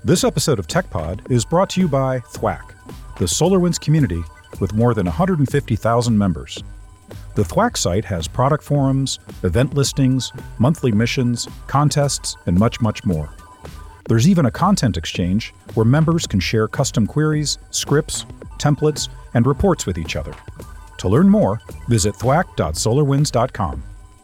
This episode of TechPod is brought to you by Thwack, the SolarWinds community with more than 150,000 members. The Thwack site has product forums, event listings, monthly missions, contests, and much, much more. There's even a content exchange where members can share custom queries, scripts, templates, and reports with each other. To learn more, visit thwack.solarwinds.com.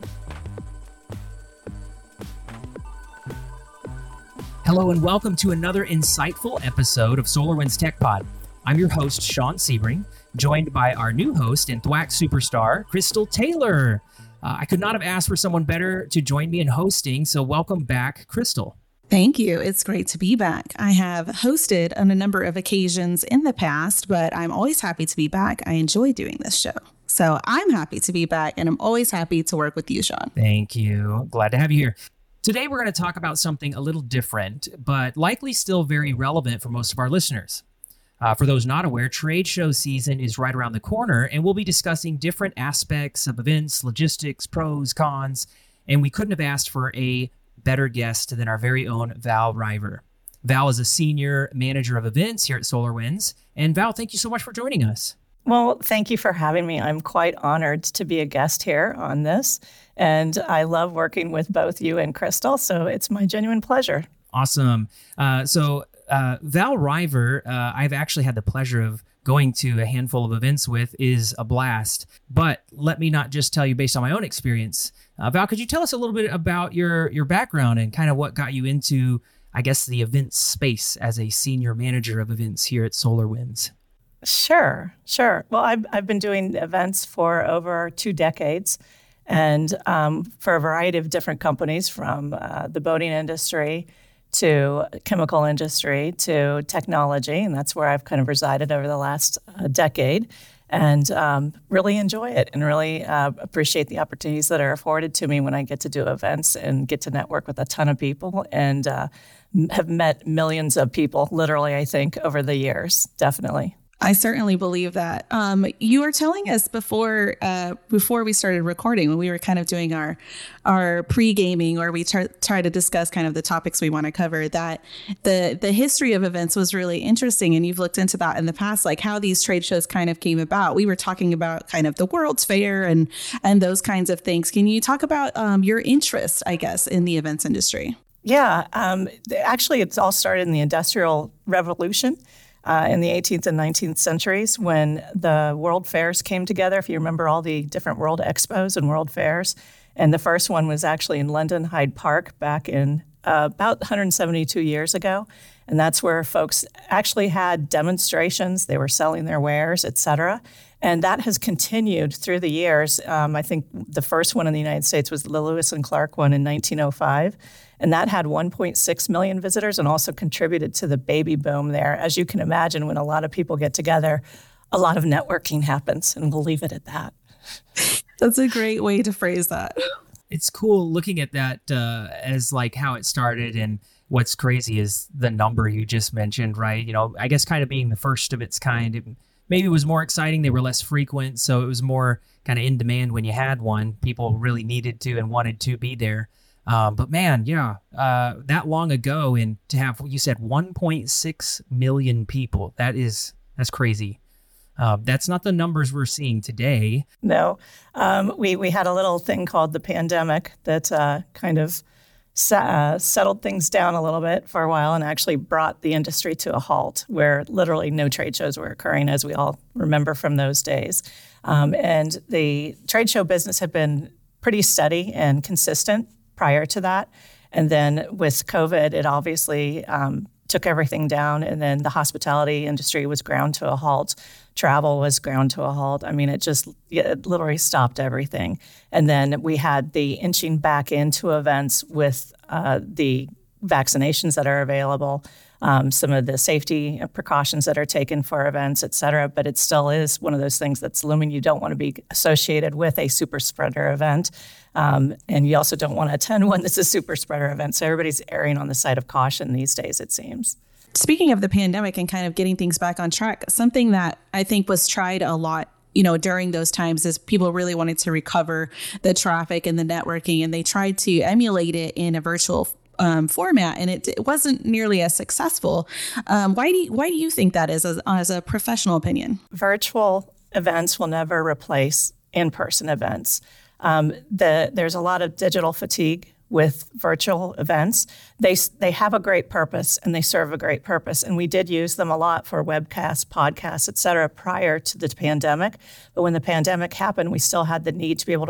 Hello and welcome to another insightful episode of SolarWinds TechPod. I'm your host, Sean Sebring, joined by our new host and Thwack superstar, Crystal Taylor. I could not have asked for someone better to join me in hosting, so welcome back, Crystal. Thank you. It's great to be back. I have hosted on a number of occasions in the past, but I'm always happy to be back. I enjoy doing this show. So I'm happy to be back, and I'm always happy to work with you, Sean. Thank you. Glad to have you here. Today, we're going to talk about something a little different, but likely still very relevant for most of our listeners. For those not aware, trade show season is right around the corner, and we'll be discussing different aspects of events, logistics, pros, cons, and we couldn't have asked for a better guest than our very own Val River. Val is a senior manager of events here at SolarWinds, and Val, thank you so much for joining us. Well, thank you for having me. I'm quite honored to be a guest here on this, and I love working with both you and Crystal, so it's my genuine pleasure. Awesome. Val River, I've actually had the pleasure of going to a handful of events with, is a blast. But let me not just tell you based on my own experience. Val, could you tell us a little bit about your background and kind of what got you into, I guess, the events space as a senior manager of events here at SolarWinds? Sure. Well, I've been doing events for over 2 decades, and for a variety of different companies, from the boating industry to chemical industry to technology, and that's where I've kind of resided over the last decade, and really enjoy it and really appreciate the opportunities that are afforded to me when I get to do events and get to network with a ton of people and have met millions of people, literally, I think, over the years, definitely. I certainly believe that. You were telling us before we started recording, when we were kind of doing our pre-gaming, or we try to discuss kind of the topics we want to cover, that the history of events was really interesting. And you've looked into that in the past, like how these trade shows kind of came about. We were talking about kind of the World's Fair and those kinds of things. Can you talk about your interest, I guess, in the events industry? Yeah, actually, it's all started in the Industrial Revolution. In the 18th and 19th centuries, when the world fairs came together, if you remember all the different world expos and world fairs. And the first one was actually in London, Hyde Park, back in about 172 years ago. And that's where folks actually had demonstrations. They were selling their wares, et cetera. And that has continued through the years. I think the first one in the United States was the Lewis and Clark one in 1905. And that had 1.6 million visitors and also contributed to the baby boom there. As you can imagine, when a lot of people get together, a lot of networking happens, and we'll leave it at that. That's a great way to phrase that. It's cool looking at that as like how it started, and what's crazy is the number you just mentioned, right? You know, I guess kind of being the first of its kind, maybe it was more exciting. They were less frequent, so it was more kind of in demand when you had one. People really needed to and wanted to be there. But man, that long ago, and to have, you said 1.6 million people, that's crazy. That's not the numbers we're seeing today. No, we had a little thing called the pandemic that kind of settled things down a little bit for a while and actually brought the industry to a halt, where literally no trade shows were occurring, as we all remember from those days. And the trade show business had been pretty steady and consistent prior to that. And then with COVID, it obviously took everything down. And then the hospitality industry was ground to a halt. Travel was ground to a halt. I mean, it literally stopped everything. And then we had the inching back into events with the vaccinations that are available, some of the safety precautions that are taken for events, et cetera. But it still is one of those things that's looming. You don't want to be associated with a super spreader event. And you also don't want to attend one that's a super spreader event. So everybody's erring on the side of caution these days, it seems. Speaking of the pandemic and kind of getting things back on track, something that I think was tried a lot, during those times is people really wanted to recover the traffic and the networking, and they tried to emulate it in a virtual format, and it wasn't nearly as successful. Why do you think that is as a professional opinion? Virtual events will never replace in-person events. There's a lot of digital fatigue with virtual events. They have a great purpose and they serve a great purpose. And we did use them a lot for webcasts, podcasts, et cetera, prior to the pandemic. But when the pandemic happened, we still had the need to be able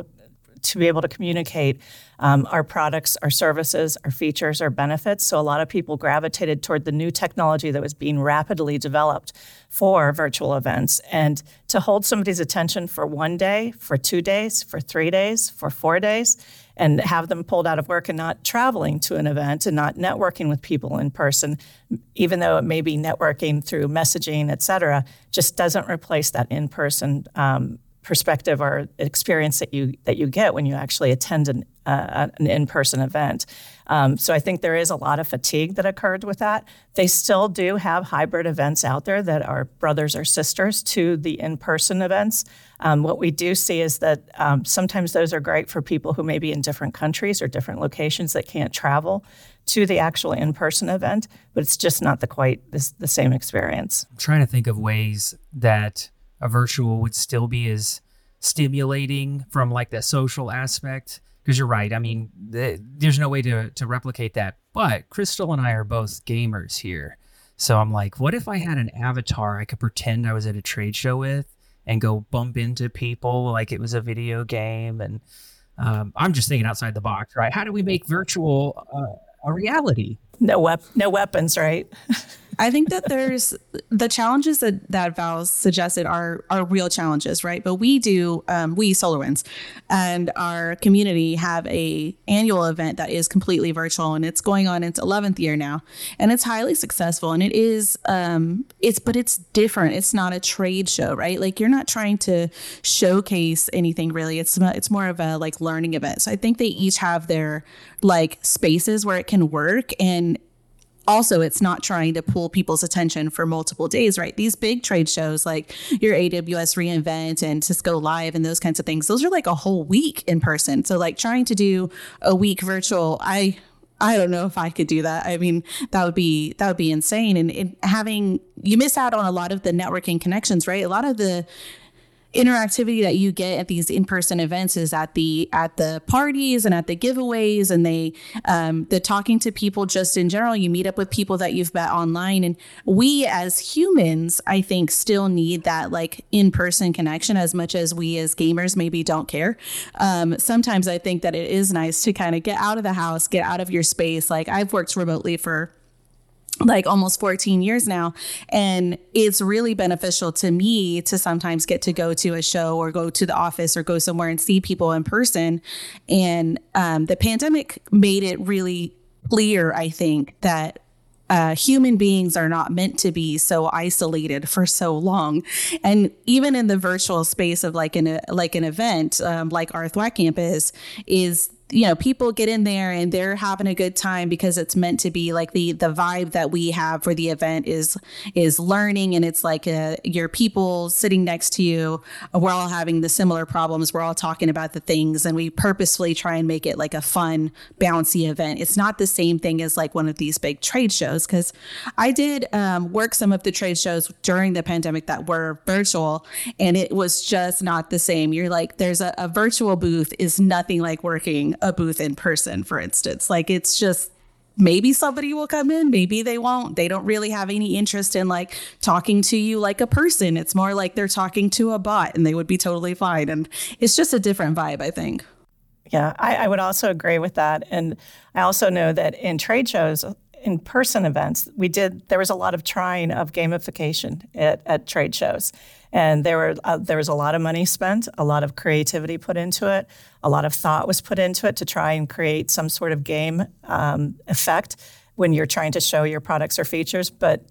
to communicate our products, our services, our features, our benefits. So a lot of people gravitated toward the new technology that was being rapidly developed for virtual events. And to hold somebody's attention for 1 day, for 2 days, for 3 days, for 4 days, and have them pulled out of work and not traveling to an event and not networking with people in person, even though it may be networking through messaging, et cetera, just doesn't replace that in-person perspective or experience that you get when you actually attend an in-person event. So I think there is a lot of fatigue that occurred with that. They still do have hybrid events out there that are brothers or sisters to the in-person events. What we do see is that sometimes those are great for people who may be in different countries or different locations that can't travel to the actual in-person event, but it's just not the same experience. I'm trying to think of ways that a virtual would still be as stimulating from like the social aspect. Because you're right. I mean, there's no way to replicate that. But Crystal and I are both gamers here. So I'm like, what if I had an avatar I could pretend I was at a trade show with and go bump into people like it was a video game? And I'm just thinking outside the box, right? How do we make virtual a reality? No weapons, right? I think that there's the challenges that Val suggested are real challenges, right? But we SolarWinds and our community have a annual event that is completely virtual, and it's going on its 11th year now, and it's highly successful. And it is, but it's different. It's not a trade show, right? Like you're not trying to showcase anything really. It's more of a like learning event. So I think they each have their like spaces where it can work, and also, it's not trying to pull people's attention for multiple days, right? These big trade shows like your AWS reInvent and Cisco Live and those kinds of things, those are like a whole week in person. So like trying to do a week virtual, I don't know if I could do that. I mean, that would be insane. And you miss out on a lot of the networking connections, right? A lot of the interactivity that you get at these in-person events is at the parties and at the giveaways and the talking to people just in general. You meet up with people that you've met online, and we as humans, I think, still need that like in-person connection as much as we as gamers maybe don't care. Sometimes I think that it is nice to kind of get out of the house, get out of your space. Like I've worked remotely for like almost 14 years now. And it's really beneficial to me to sometimes get to go to a show or go to the office or go somewhere and see people in person. And the pandemic made it really clear, I think, that human beings are not meant to be so isolated for so long. And even in the virtual space of like an event, like our THWAC campus is, you know, people get in there and they're having a good time because it's meant to be like the vibe that we have for the event is learning. And it's like your people sitting next to you. We're all having the similar problems. We're all talking about the things, and we purposefully try and make it like a fun, bouncy event. It's not the same thing as like one of these big trade shows, because I did work some of the trade shows during the pandemic that were virtual, and it was just not the same. You're like, there's a virtual booth is nothing like working a booth in person, for instance. Like it's just, maybe somebody will come in, maybe they won't. They don't really have any interest in like talking to you like a person. It's more like they're talking to a bot, and they would be totally fine. And it's just a different vibe, I think. Yeah, I would also agree with that. And I also know that in trade shows, in-person events, there was a lot of trying of gamification at trade shows. And there was a lot of money spent, a lot of creativity put into it, a lot of thought was put into it to try and create some sort of game effect when you're trying to show your products or features. But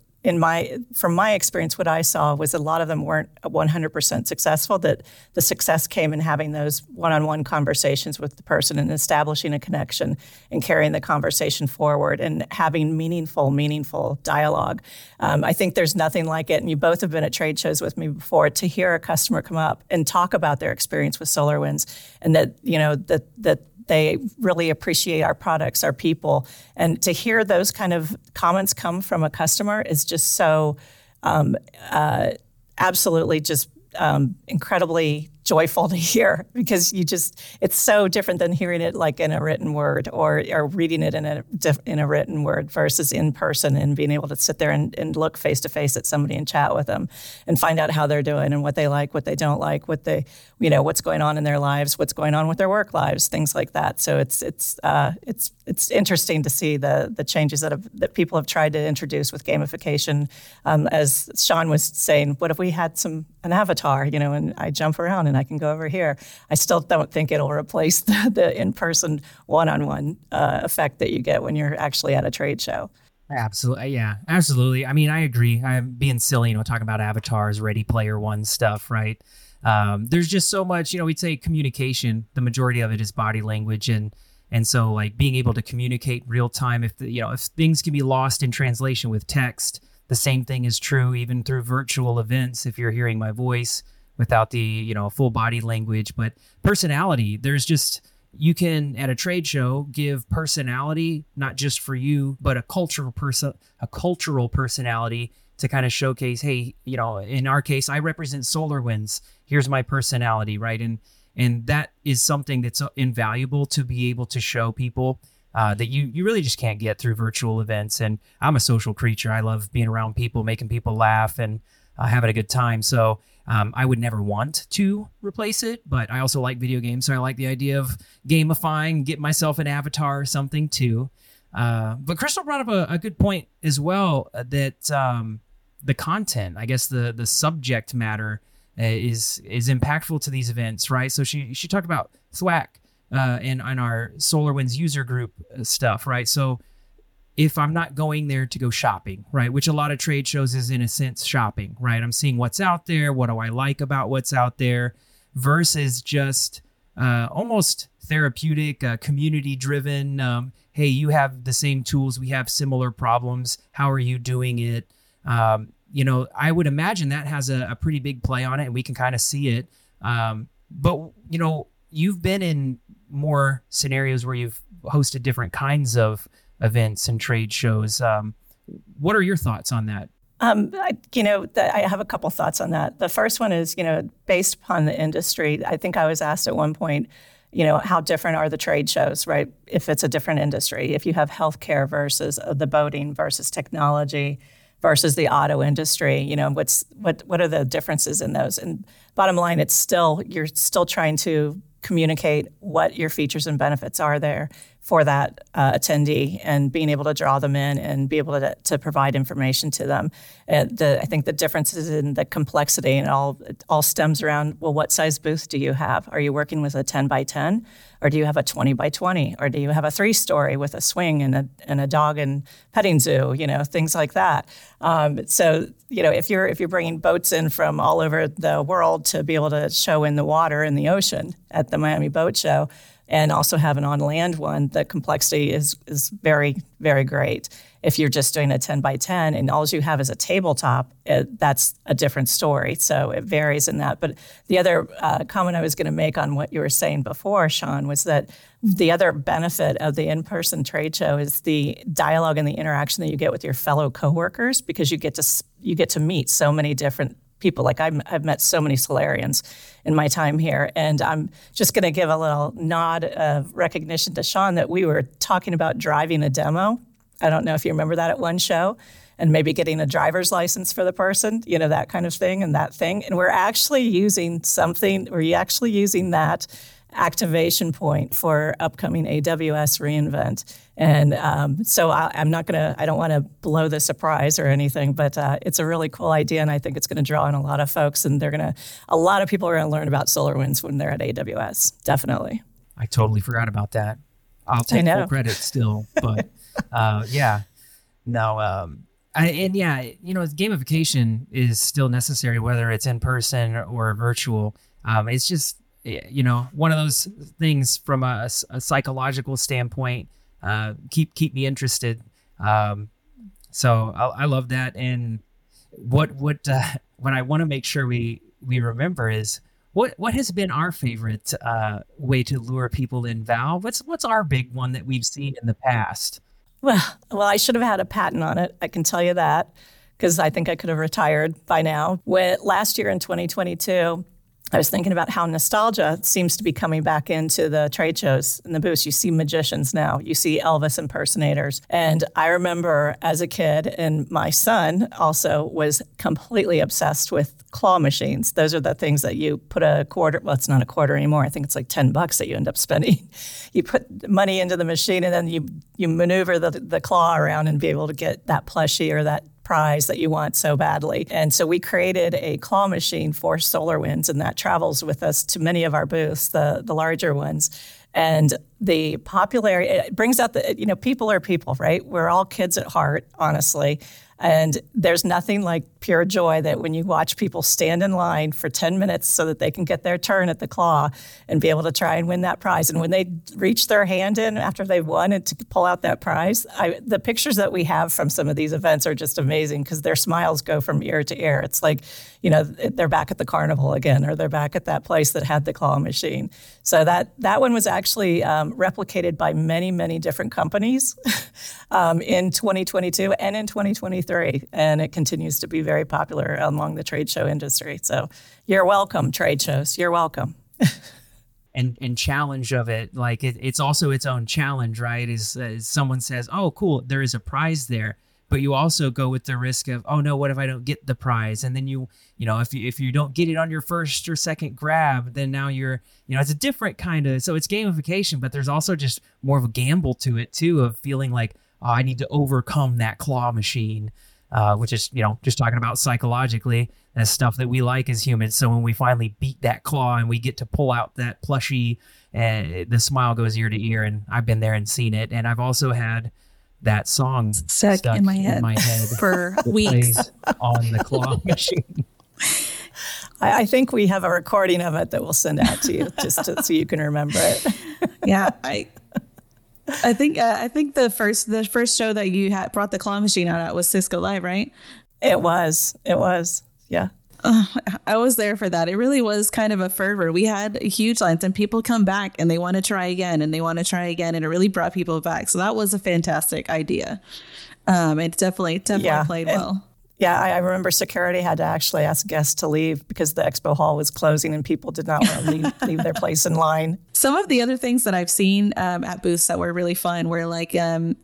from my experience, what I saw was a lot of them weren't 100% successful, that the success came in having those one-on-one conversations with the person and establishing a connection and carrying the conversation forward and having meaningful dialogue. I think there's nothing like it, and you both have been at trade shows with me before, to hear a customer come up and talk about their experience with SolarWinds, and that, you know, that they really appreciate our products, our people. And to hear those kind of comments come from a customer is just so absolutely just incredibly joyful to hear, because it's so different than hearing it like in a written word or reading it in a written word versus in person, and being able to sit there and look face to face at somebody and chat with them and find out how they're doing and what they like, what they don't like, what's going on in their lives, what's going on with their work lives, things like that. So it's interesting to see the changes that people have tried to introduce with gamification. As Sean was saying, what if we had an avatar, and I jump around and I can go over here? I still don't think it'll replace the in-person one-on-one effect that you get when you're actually at a trade show. Absolutely. Yeah, absolutely. I mean, I agree. I'm being silly, talking about avatars, Ready Player One stuff, right? There's just so much, we'd say communication, the majority of it is body language. And so like being able to communicate real time, if things can be lost in translation with text, the same thing is true even through virtual events. If you're hearing my voice without the, full body language, but personality, you can at a trade show give personality, not just for you, but a cultural personality to kind of showcase, hey, in our case, I represent SolarWinds. Here's my personality, right? And that is something that's invaluable to be able to show people that you really just can't get through virtual events. And I'm a social creature. I love being around people, making people laugh, and having a good time. So I would never want to replace it, but I also like video games. So I like the idea of gamifying, get myself an avatar or something too. But Crystal brought up a good point as well, that the content, I guess the subject matter is impactful to these events, right? So she talked about Thwack and on our SolarWinds user group stuff, right? So if I'm not going there to go shopping, right, which a lot of trade shows is in a sense shopping, right? I'm seeing what's out there, what do I like about what's out there, versus just almost therapeutic, community-driven. Hey, you have the same tools, we have similar problems. How are you doing it? I would imagine that has a pretty big play on it, and we can kind of see it. But you've been in more scenarios where you've hosted different kinds of events and trade shows. What are your thoughts on that? I have a couple thoughts on that. The first one is, based upon the industry, I think I was asked at one point, how different are the trade shows, right? If it's a different industry, if you have healthcare versus the boating versus technology versus the auto industry, what are the differences in those? And bottom line, you're still trying to communicate what your features and benefits are there for that attendee, and being able to draw them in and be able to provide information to them. I think the difference is in the complexity, and it all stems around, well, what size booth do you have? Are you working with a 10 by 10, or do you have a 20 by 20, or do you have a 3-story with a swing and a dog and petting zoo? Things like that. So if you're bringing boats in from all over the world to be able to show in the water in the ocean at the Miami Boat Show, and also have an on-land one, the complexity is very, very great. If you're just doing a 10 by 10 and all you have is a tabletop, that's a different story. So it varies in that. But the other comment I was going to make on what you were saying before, Sean, was that the other benefit of the in-person trade show is the dialogue and the interaction that you get with your fellow coworkers, because you get to meet so many different people. Like I've met so many Solarians in my time here. And I'm just going to give a little nod of recognition to Sean that we were talking about driving a demo. I don't know if you remember that at one show, and maybe getting a driver's license for the person, that kind of thing and that thing. And we're actually using that activation point for upcoming AWS reInvent. And so I don't want to blow the surprise or anything, but it's a really cool idea. And I think it's going to draw in a lot of folks, and a lot of people are going to learn about SolarWinds when they're at AWS. Definitely. I totally forgot about that. I'll take full credit still, but gamification is still necessary, whether it's in person or virtual. It's just, one of those things from a psychological standpoint, keep me interested. So I love that. And what I want to make sure we remember is, What has been our favorite way to lure people in, Val? What's our big one that we've seen in the past? Well, I should have had a patent on it. I can tell you that, because I think I could have retired by now. Last year in 2022, I was thinking about how nostalgia seems to be coming back into the trade shows and the booths. You see magicians now, you see Elvis impersonators. And I remember as a kid, and my son also was completely obsessed with claw machines. Those are the things that you put a quarter, well, it's not a quarter anymore. I think it's like $10 that you end up spending. You put money into the machine and then you maneuver the claw around and be able to get that plushie or that prize that you want so badly. And so we created a claw machine for SolarWinds, and that travels with us to many of our booths, the larger ones. And the popularity, it brings out people are people, right? We're all kids at heart, honestly. And there's nothing like pure joy that when you watch people stand in line for 10 minutes so that they can get their turn at the claw and be able to try and win that prize. And when they reach their hand in after they've won and to pull out that prize, the pictures that we have from some of these events are just amazing because their smiles go from ear to ear. It's like, they're back at the carnival again, or they're back at that place that had the claw machine. So that one was actually replicated by many, many different companies in 2022 and in 2023. And it continues to be very popular among the trade show industry. So you're welcome, trade shows. You're welcome. And challenge of it, like it's also its own challenge, right? Is someone says, oh, cool, there is a prize there. But you also go with the risk of, oh no, what if I don't get the prize? And then if you don't get it on your first or second grab, then now it's a different kind of, so it's gamification, but there's also just more of a gamble to it too, of feeling like, oh, I need to overcome that claw machine, which is, just talking about psychologically, that's stuff that we like as humans. So when we finally beat that claw and we get to pull out that plushie, the smile goes ear to ear. And I've been there and seen it. And I've also had that song stuck in my head for weeks on the claw machine. I think we have a recording of it that we'll send out to you so you can remember it. Yeah, I think the first show that you had brought the claw machine out at was Cisco Live, right? It was. Yeah. I was there for that. It really was kind of a fervor. We had huge lines and people come back and they want to try again and they want to try again. And it really brought people back. So that was a fantastic idea. It definitely played well. Yeah, I remember security had to actually ask guests to leave because the expo hall was closing and people did not want to leave their place in line. Some of the other things that I've seen at booths that were really fun were like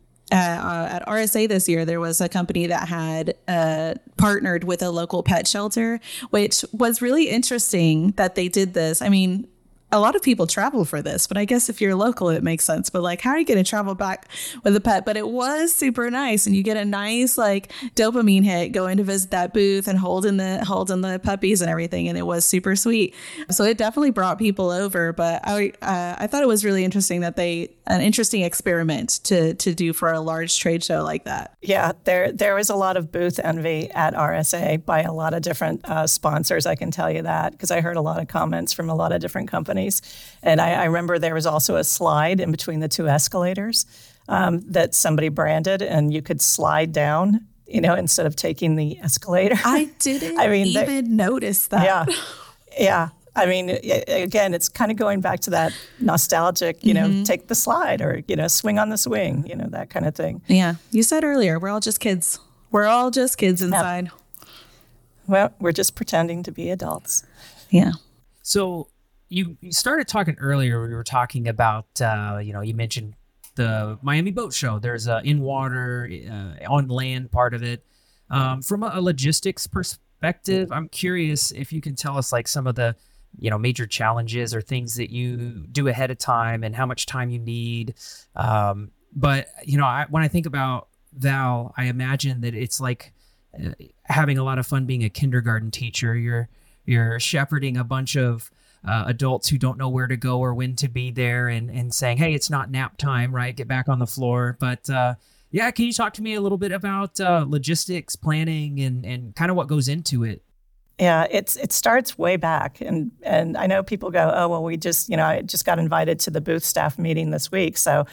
at RSA this year, there was a company that had partnered with a local pet shelter, which was really interesting that they did this. I mean, a lot of people travel for this, but I guess if you're local, it makes sense. But like, how are you going to travel back with a pet? But it was super nice. And you get a nice like dopamine hit going to visit that booth and holding the puppies and everything. And it was super sweet. So it definitely brought people over. But I thought it was really interesting that an interesting experiment to do for a large trade show like that. Yeah, there was a lot of booth envy at RSA by a lot of different sponsors. I can tell you that because I heard a lot of comments from a lot of different companies. And I remember there was also a slide in between the two escalators that somebody branded, and you could slide down, instead of taking the escalator. I didn't even notice that. Yeah. I mean, again, it's kind of going back to that nostalgic, take the slide or, swing on the swing, that kind of thing. Yeah. You said earlier, we're all just kids. We're all just kids inside. Yeah. Well, we're just pretending to be adults. Yeah. So you started talking earlier. We were talking about, you mentioned the Miami Boat Show. There's a in-water, on land part of it. From a logistics perspective, I'm curious if you can tell us like some of the, major challenges or things that you do ahead of time and how much time you need. But, when I think about Val, I imagine that it's like having a lot of fun being a kindergarten teacher. You're shepherding a bunch of adults who don't know where to go or when to be there and saying, hey, it's not nap time, right? Get back on the floor. But can you talk to me a little bit about logistics, planning, and kind of what goes into it? Yeah, it starts way back. And I know people go, oh, well, I just got invited to the booth staff meeting this week. So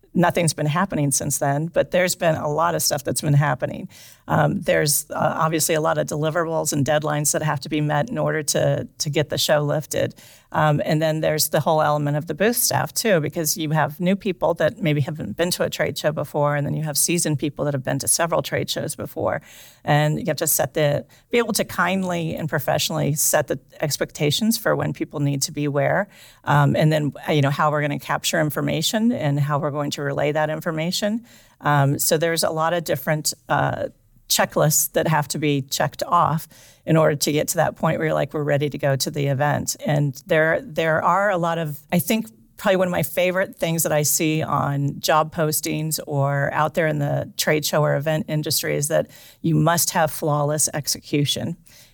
nothing's been happening since then, but there's been a lot of stuff that's been happening. There's obviously a lot of deliverables and deadlines that have to be met in order to get the show lifted. And then there's the whole element of the booth staff too, because you have new people that maybe haven't been to a trade show before, and then you have seasoned people that have been to several trade shows before. And you have to be able to kindly and professionally set the expectations for when people need to be where, and then how we're going to capture information and how we're going to relay that information. So there's a lot of different checklists that have to be checked off in order to get to that point where we're ready to go to the event. And there are a lot of, I think, probably one of my favorite things that I see on job postings or out there in the trade show or event industry is that you must have flawless execution.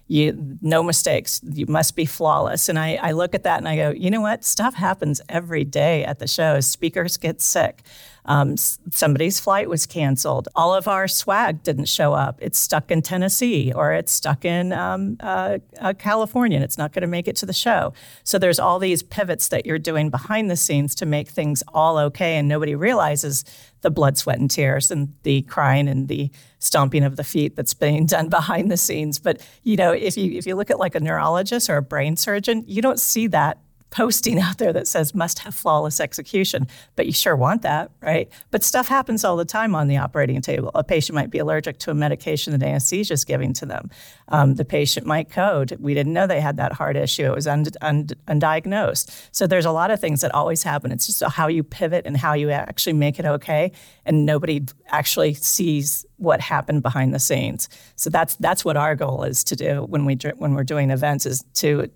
No mistakes. You must be flawless. And I look at that and I go, you know what? Stuff happens every day at the shows. Speakers get sick. Somebody's flight was canceled. All of our swag didn't show up. It's stuck in Tennessee or it's stuck in California and it's not going to make it to the show. So there's all these pivots that you're doing behind the scenes to make things all okay, and nobody realizes the blood, sweat, and tears and the crying and the stomping of the feet that's being done behind the scenes. But, if you look at like a neurologist or a brain surgeon, you don't see that posting out there that says must have flawless execution, but you sure want that, right? But stuff happens all the time on the operating table. A patient might be allergic to a medication that anesthesia is giving to them. The patient might code. We didn't know they had that heart issue. It was undiagnosed. So there's a lot of things that always happen. It's just how you pivot and how you actually make it okay, and nobody actually sees what happened behind the scenes. So that's what our goal is to do when we're doing events, is to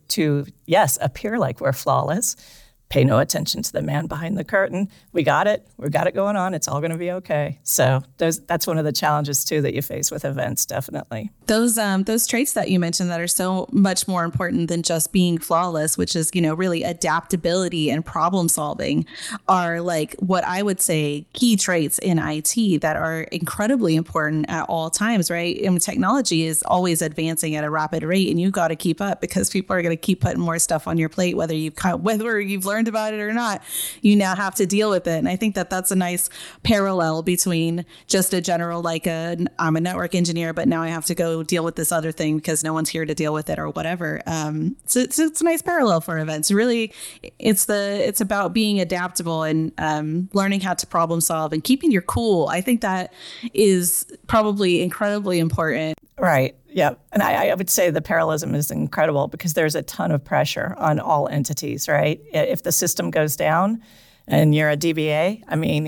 appear like we're flawless, pay no attention to the man behind the curtain. We got it going on. It's all going to be okay. So that's one of the challenges too that you face with events, definitely. Those traits that you mentioned that are so much more important than just being flawless, which is, really adaptability and problem solving, are like what I would say key traits in IT that are incredibly important at all times, right? And technology is always advancing at a rapid rate, and you got to keep up because people are going to keep putting more stuff on your plate, whether you've learned about it or not. You now have to deal with it. And I think that that's a nice parallel between just a general, I'm a network engineer, but now I have to go deal with this other thing because no one's here to deal with it or whatever. So it's a nice parallel for events. Really, it's about being adaptable and learning how to problem solve and keeping your cool. I think that is probably incredibly important. Right. Yeah. And I would say the parallelism is incredible because there's a ton of pressure on all entities, right? If the system goes down and you're a DBA,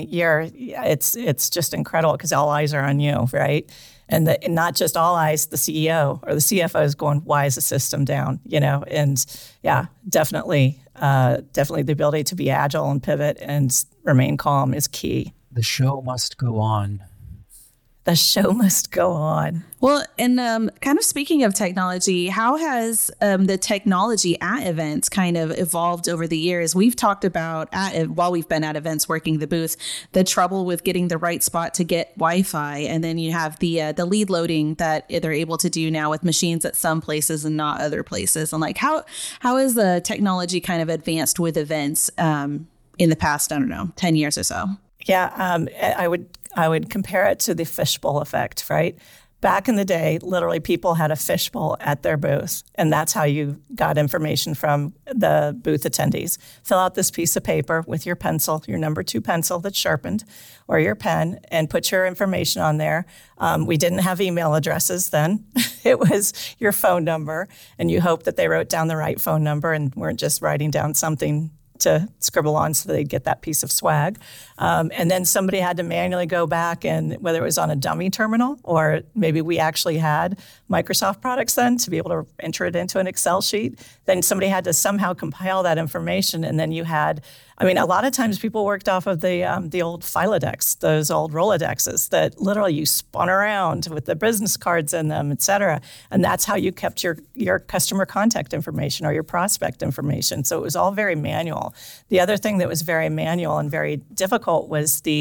it's just incredible because all eyes are on you, right? And not just all eyes, the CEO or the CFO is going, why is the system down? And yeah, definitely the ability to be agile and pivot and remain calm is key. The show must go on. The show must go on. Well, and kind of speaking of technology, how has the technology at events kind of evolved over the years? We've talked about, while we've been at events working the booth, the trouble with getting the right spot to get Wi-Fi. And then you have the lead loading that they're able to do now with machines at some places and not other places. And how has the technology kind of advanced with events in the past, 10 years or so? Yeah, I would compare it to the fishbowl effect, right? Back in the day, literally people had a fishbowl at their booth, and that's how you got information from the booth attendees. Fill out this piece of paper with your pencil, your number 2 pencil that's sharpened, or your pen, and put your information on there. We didn't have email addresses then. It was your phone number, and you hope that they wrote down the right phone number and weren't just writing down something to scribble on so they'd get that piece of swag. And then somebody had to manually go back, and whether it was on a dummy terminal or maybe we actually had Microsoft products then to be able to enter it into an Excel sheet, then somebody had to somehow compile that information. And then you had, a lot of times people worked off of the old Filodex, those old Rolodexes that literally you spun around with the business cards in them, et cetera. And that's how you kept your customer contact information or your prospect information. So it was all very manual. The other thing that was very manual and very difficult was the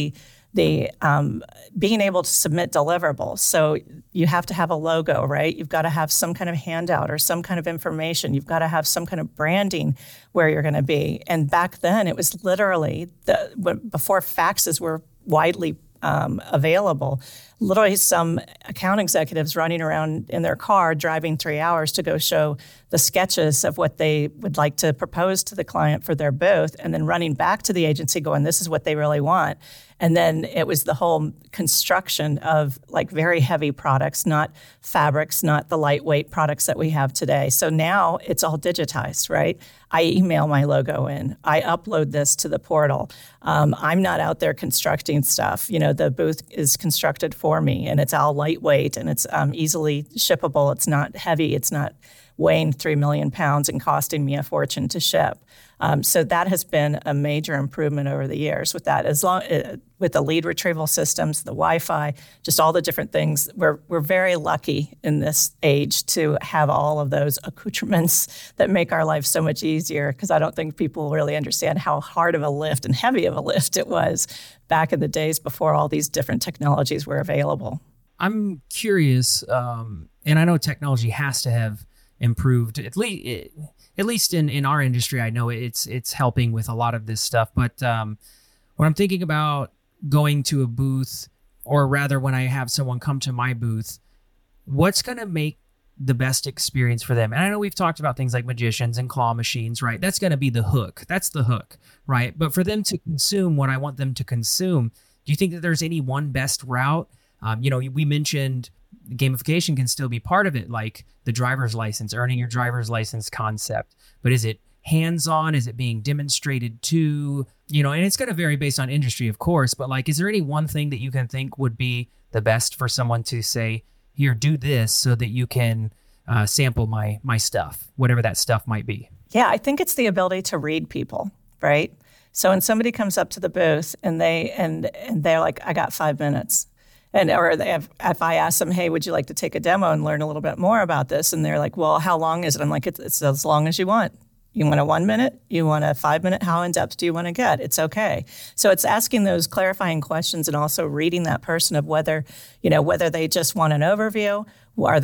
the being able to submit deliverables. So you have to have a logo, right? You've got to have some kind of handout or some kind of information. You've got to have some kind of branding where you're going to be. And back then, it was literally before faxes were widely available. Literally some account executives running around in their car driving 3 hours to go show the sketches of what they would like to propose to the client for their booth, and then running back to the agency going, this is what they really want. And then it was the whole construction of like very heavy products, not fabrics, not the lightweight products that we have today. So now it's all digitized, right? I email my logo in. I upload this to the portal. I'm not out there constructing stuff. The booth is constructed for me, and it's all lightweight, and it's easily shippable. It's not heavy. It's not weighing 3 million pounds and costing me a fortune to ship. So that has been a major improvement over the years with that. With the lead retrieval systems, the Wi-Fi, just all the different things. We're very lucky in this age to have all of those accoutrements that make our life so much easier, because I don't think people really understand how hard of a lift and heavy of a lift it was back in the days before all these different technologies were available. I'm curious, and I know technology has to have improved, at least in our industry. I know it's helping with a lot of this stuff. But when I'm thinking about going to a booth, or rather when I have someone come to my booth, what's going to make the best experience for them? And I know we've talked about things like magicians and claw machines, right? That's going to be the hook. That's the hook, right? But for them to consume what I want them to consume, do you think that there's any one best route? We mentioned gamification can still be part of it, like the driver's license, earning your driver's license concept. But is it hands-on? Is it being demonstrated to, and it's going to vary based on industry, of course, but like, is there any one thing that you can think would be the best for someone to say, here, do this so that you can sample my stuff, whatever that stuff might be? Yeah, I think it's the ability to read people, right? So when somebody comes up to the booth and they're like, I got 5 minutes. If I ask them, hey, would you like to take a demo and learn a little bit more about this? And they're like, well, how long is it? I'm like, it's as long as you want. You want a 1 minute? You want a 5 minute? How in depth do you want to get? It's okay. So it's asking those clarifying questions and also reading that person of whether they just want an overview. Are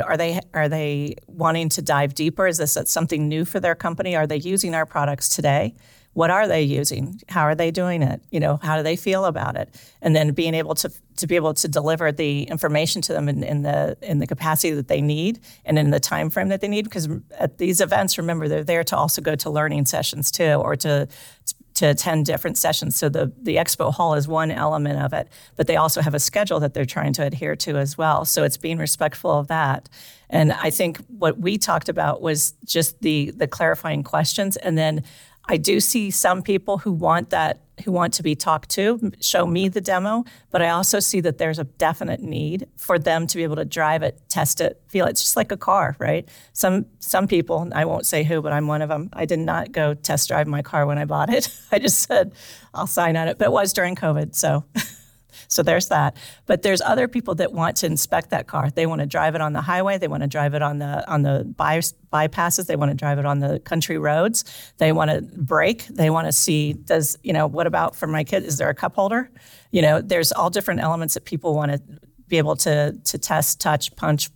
they wanting to dive deeper? Is this something new for their company? Are they using our products today? What are they using? How are they doing it? How do they feel about it? And then being able to be able to deliver the information to them in the capacity that they need and in the time frame that they need. Because at these events, remember, they're there to also go to learning sessions too, or to attend different sessions. So the expo hall is one element of it, but they also have a schedule that they're trying to adhere to as well. So it's being respectful of that. And I think what we talked about was just the clarifying questions. And then I do see some people who want to be talked to, show me the demo, but I also see that there's a definite need for them to be able to drive it, test it, feel it. It's just like a car, right? Some people, I won't say who, but I'm one of them. I did not go test drive my car when I bought it. I just said, I'll sign on it. But it was during COVID, so there's that. But there's other people that want to inspect that car. They want to drive it on the highway. They want to drive it on the bypasses. They want to drive it on the country roads. They want to brake. They want to see, what about for my kid? Is there a cup holder? There's all different elements that people want to be able to test, touch, punch,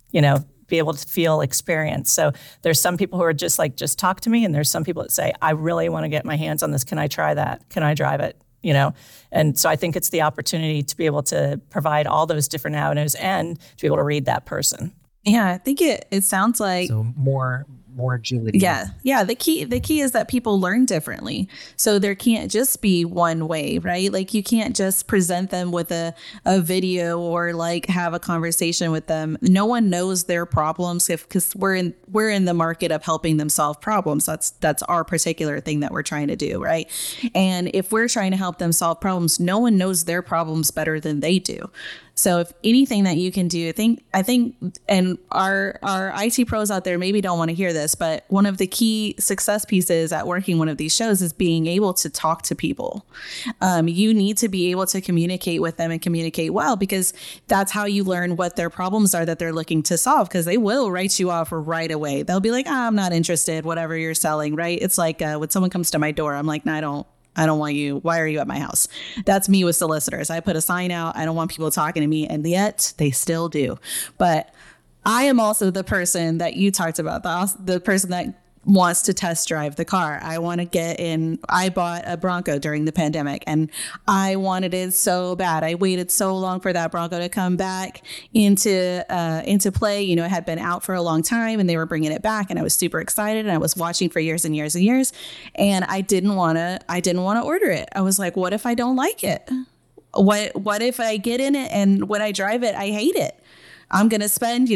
be able to feel, experience. So there's some people who are just talk to me. And there's some people that say, I really want to get my hands on this. Can I try that? Can I drive it? And so I think it's the opportunity to be able to provide all those different avenues and to be able to read that person. Yeah, I think it sounds like so more agility. Yeah. The key is that people learn differently. So there can't just be one way, right? Like you can't just present them with a video or like have a conversation with them. No one knows their problems because we're in the market of helping them solve problems. That's our particular thing that we're trying to do, right? And if we're trying to help them solve problems, no one knows their problems better than they do. So if anything that you can do, I think, and our IT pros out there maybe don't want to hear this, but one of the key success pieces at working one of these shows is being able to talk to people. You need to be able to communicate with them and communicate well, because that's how you learn what their problems are that they're looking to solve, because they will write you off right away. They'll be like, I'm not interested, whatever you're selling, right? It's like when someone comes to my door, I'm like, no, I don't want you. Why are you at my house? That's me with solicitors. I put a sign out. I don't want people talking to me. And yet they still do. But I am also the person that you talked about, the person that wants to test drive the car. I want to get in. I bought a Bronco during the pandemic and I wanted it so bad. I waited so long for that Bronco to come back into play. You know, it had been out for a long time and they were bringing it back and I was super excited and I was watching for years and years and years. And I didn't want to order it. I was like, what if I don't like it? What if I get in it and when I drive it, I hate it? I'm going to spend,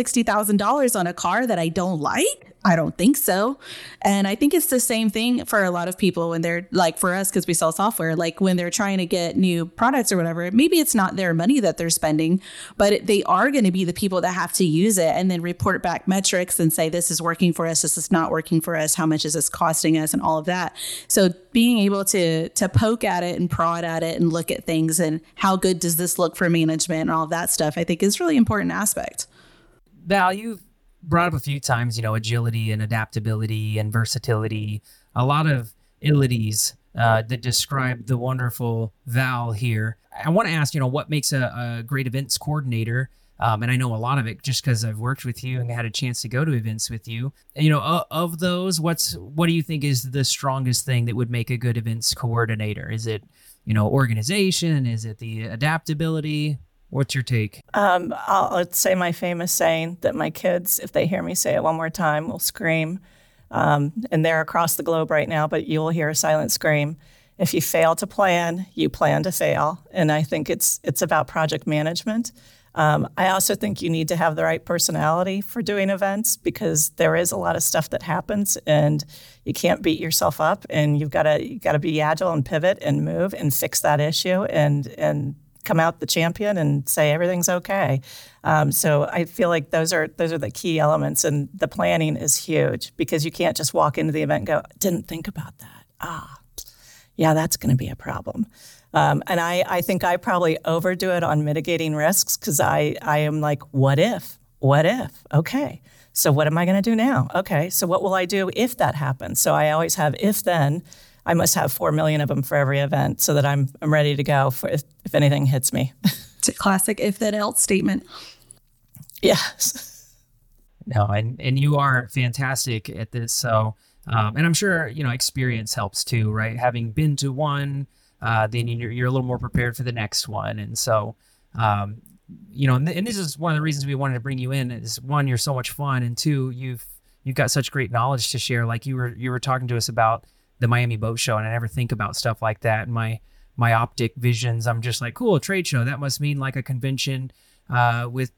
$60,000 on a car that I don't like? I don't think so. And I think it's the same thing for a lot of people when they're like, for us, because we sell software, like when they're trying to get new products or whatever, maybe it's not their money that they're spending, but they are going to be the people that have to use it and then report back metrics and say, this is working for us. This is not working for us. How much is this costing us and all of that. So being able to poke at it and prod at it and look at things and how good does this look for management and all of that stuff, I think is really important aspect. Val, you've brought up a few times, agility and adaptability and versatility, a lot of ilities that describe the wonderful Val here. I want to ask, what makes a great events coordinator? And I know a lot of it just because I've worked with you and had a chance to go to events with you. And, of those, what do you think is the strongest thing that would make a good events coordinator? Is it, organization? Is it the adaptability? What's your take? I'll say my famous saying that my kids, if they hear me say it one more time, will scream. And they're across the globe right now, but you will hear a silent scream. If you fail to plan, you plan to fail. And I think it's about project management. I also think you need to have the right personality for doing events because there is a lot of stuff that happens and you can't beat yourself up and you've got to be agile and pivot and move and fix that issue and come out the champion and say everything's okay. So I feel like those are the key elements, and the planning is huge because you can't just walk into the event and go, didn't think about that. Yeah, that's going to be a problem. And I think I probably overdo it on mitigating risks because I am like, what if? Okay, so what am I going to do now? Okay, so what will I do if that happens? So I always have if then. I must have 4 million of them for every event so that I'm ready to go for if anything hits me. It's a classic if then else statement. Yes. No, and you are fantastic at this. So, and I'm sure, experience helps too, right? Having been to one, then you're a little more prepared for the next one. And so, and this is one of the reasons we wanted to bring you in is one, you're so much fun. And two, you've got such great knowledge to share. Like you were talking to us about the Miami Boat Show, and I never think about stuff like that. My optic visions, I'm just like, cool, a trade show. That must mean like a convention with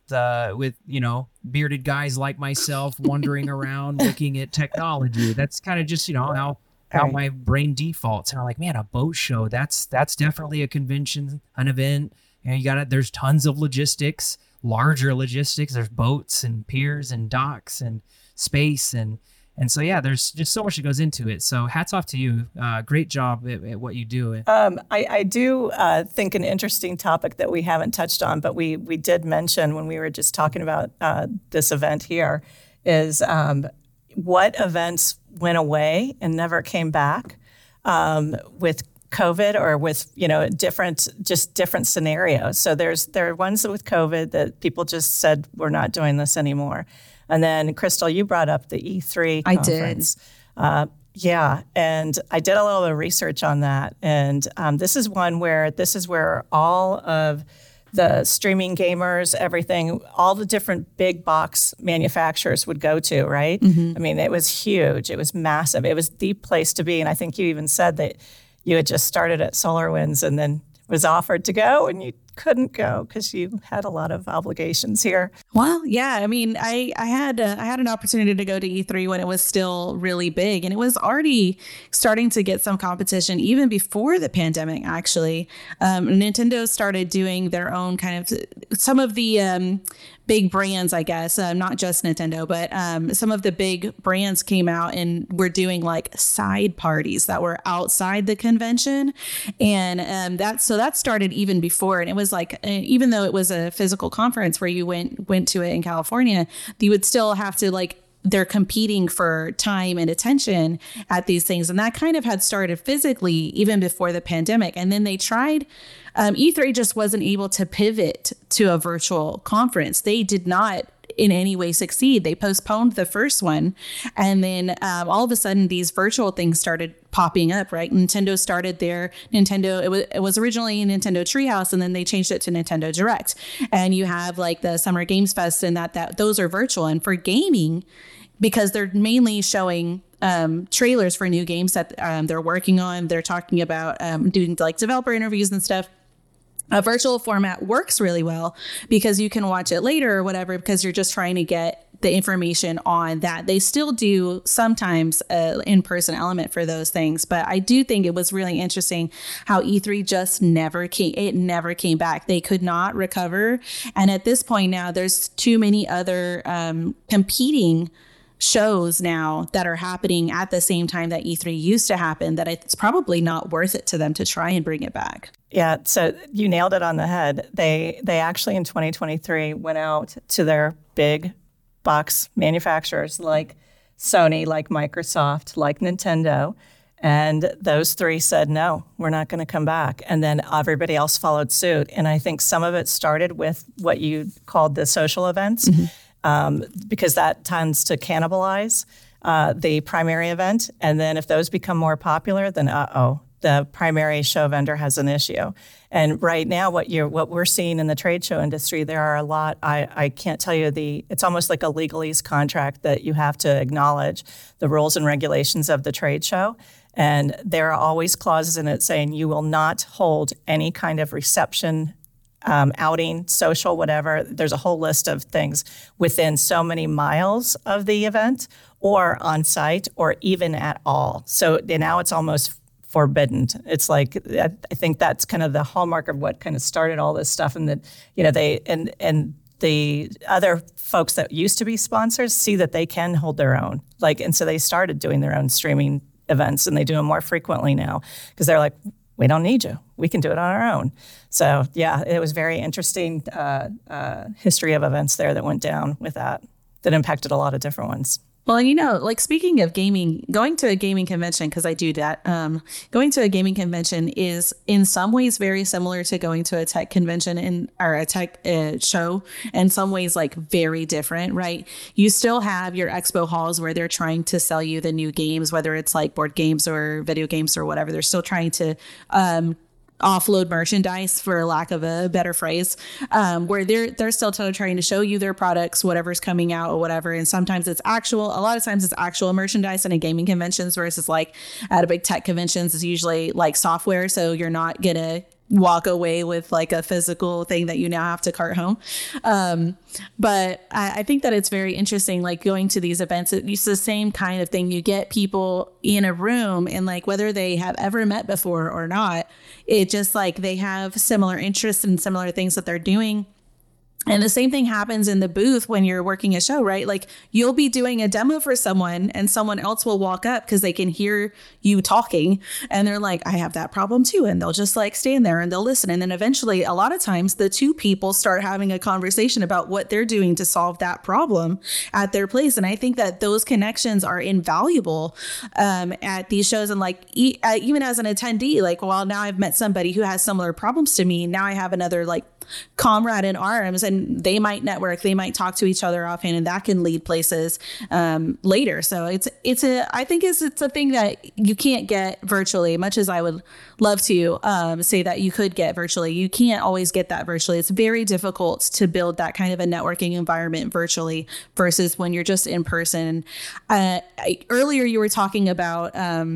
bearded guys like myself wandering around looking at technology. That's kind of just how my brain defaults. And I'm like, man, a boat show. That's definitely a convention, an event. There's tons of logistics, larger logistics. There's boats and piers and docks and space and so, yeah, there's just so much that goes into it. So hats off to you. Great job at what you do. I do think an interesting topic that we haven't touched on, but we did mention when we were just talking about this event here is what events went away and never came back with COVID or with, different scenarios. So there are ones with COVID that people just said, we're not doing this anymore. And then, Crystal, you brought up the E3 conference. I did. Yeah, and I did a little bit of research on that. And this is where all of the streaming gamers, everything, all the different big box manufacturers would go to, right? Mm-hmm. I mean, it was huge. It was massive. It was the place to be. And I think you even said that you had just started at SolarWinds and then was offered to go and you couldn't go because you had a lot of obligations here. Well, yeah, I mean, I had an opportunity to go to E3 when it was still really big, and it was already starting to get some competition even before the pandemic. Actually, Nintendo started doing their own kind of some of the big brands, I guess, not just Nintendo, but some of the big brands came out and were doing like side parties that were outside the convention. And that started even before. And it was like, even though it was a physical conference where you went to it in California, you would still have to like they're competing for time and attention at these things. And that kind of had started physically even before the pandemic. And then they tried, E3 just wasn't able to pivot to a virtual conference. They did not in any way succeed. They postponed the first one. And then all of a sudden these virtual things started popping up, right? Nintendo started their it was originally Nintendo Treehouse, and then they changed it to Nintendo Direct. And you have like the Summer Games Fest, and that those are virtual. And for gaming, because they're mainly showing trailers for new games that they're working on, they're talking about doing like developer interviews and stuff. A virtual format works really well because you can watch it later or whatever, because you're just trying to get the information on that. They still do sometimes in-person element for those things, but I do think it was really interesting how E3 just never came back. They could not recover. And at this point now, there's too many other competing shows now that are happening at the same time that E3 used to happen, that it's probably not worth it to them to try and bring it back. Yeah, so you nailed it on the head. They actually in 2023 went out to their big box manufacturers like Sony, like Microsoft, like Nintendo, and those three said, no, we're not going to come back. And then everybody else followed suit. And I think some of it started with what you called the social events, because that tends to cannibalize the primary event. And then if those become more popular, then the primary show vendor has an issue. And right now, what we're seeing in the trade show industry, there are a lot. I can't tell you it's almost like a legalese contract that you have to acknowledge the rules and regulations of the trade show. And there are always clauses in it saying you will not hold any kind of reception, outing, social, whatever. There's a whole list of things within so many miles of the event or on site or even at all. So now it's almost forbidden. It's like, I think that's kind of the hallmark of what kind of started all this stuff. And that, they and the other folks that used to be sponsors see that they can hold their own. And so they started doing their own streaming events, and they do them more frequently now because they're like, we don't need you. We can do it on our own. So yeah, it was very interesting history of events there that went down with that impacted a lot of different ones. Well, speaking of gaming, going to a gaming convention, because I do that, going to a gaming convention is in some ways very similar to going to a tech convention or a tech show, in some ways very different, right? You still have your expo halls where they're trying to sell you the new games, whether it's board games or video games or whatever. They're still trying to offload merchandise, for lack of a better phrase, where they're still trying to show you their products, whatever's coming out or whatever. And sometimes a lot of times it's actual merchandise in a gaming conventions versus at a big tech conventions is usually software. So you're not gonna walk away with a physical thing that you now have to cart home. But I think that it's very interesting, going to these events. It's the same kind of thing. You get people in a room and whether they have ever met before or not, it just they have similar interests and similar things that they're doing. And the same thing happens in the booth when you're working a show, right? You'll be doing a demo for someone and someone else will walk up because they can hear you talking and they're like, I have that problem too. And they'll just stand there and they'll listen. And then eventually, a lot of times the two people start having a conversation about what they're doing to solve that problem at their place. And I think that those connections are invaluable at these shows. And even as an attendee, well, now I've met somebody who has similar problems to me. Now I have another comrade in arms, and they might network, they might talk to each other offhand, and that can lead places later. So I think it's a thing that you can't get virtually, much as I would love to say that you could get virtually. You can't always get that virtually. It's very difficult to build that kind of a networking environment virtually versus when you're just in person. Earlier you were talking about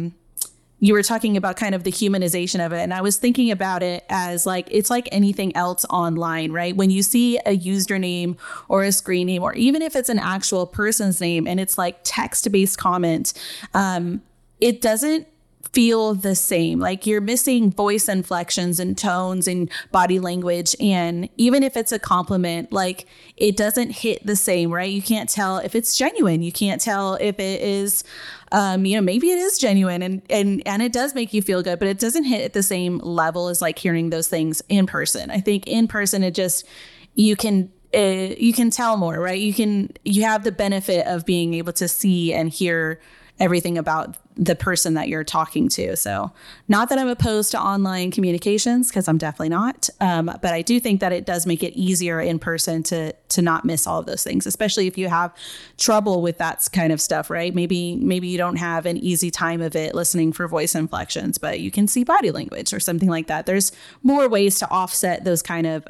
kind of the humanization of it. And I was thinking about it as it's like anything else online, right? When you see a username or a screen name, or even if it's an actual person's name and it's text-based comment, it doesn't feel the same. You're missing voice inflections and tones and body language. And even if it's a compliment, it doesn't hit the same, right? You can't tell if it's genuine. You can't tell if it is, maybe it is genuine and it does make you feel good, but it doesn't hit at the same level as hearing those things in person. I think in person, you can tell more, right? You have the benefit of being able to see and hear everything about the person that you're talking to. So not that I'm opposed to online communications, because I'm definitely not. But I do think that it does make it easier in person to not miss all of those things, especially if you have trouble with that kind of stuff, right? Maybe you don't have an easy time of it listening for voice inflections, but you can see body language or something like that. There's more ways to offset those kind of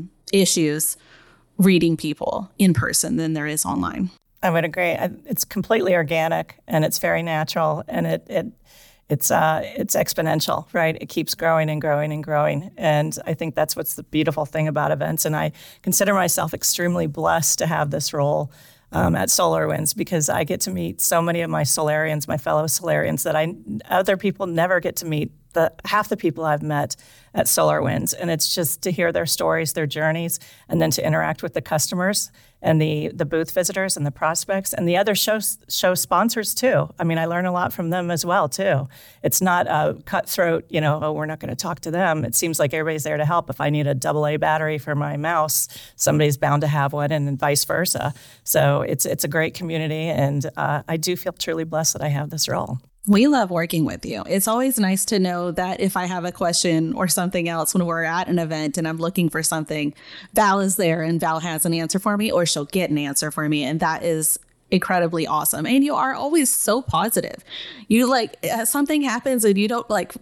issues reading people in person than there is online. I would agree. It's completely organic and it's very natural, and it's exponential, right? It keeps growing and growing and growing, and I think that's what's the beautiful thing about events. And I consider myself extremely blessed to have this role at SolarWinds, because I get to meet so many of my Solarians, my fellow Solarians, that other people never get to meet. Half the people I've met at SolarWinds, and it's just to hear their stories, their journeys, and then to interact with the customers and the booth visitors and the prospects and the other show sponsors too. I mean, I learn a lot from them as well too. It's not a cutthroat, oh, we're not going to talk to them. It seems like everybody's there to help. If I need a AA battery for my mouse, somebody's bound to have one, and vice versa. So it's a great community, and I do feel truly blessed that I have this role. We love working with you. It's always nice to know that if I have a question or something else when we're at an event and I'm looking for something, Val is there and Val has an answer for me, or she'll get an answer for me. And that is incredibly awesome. And you are always so positive. You something happens and you don't like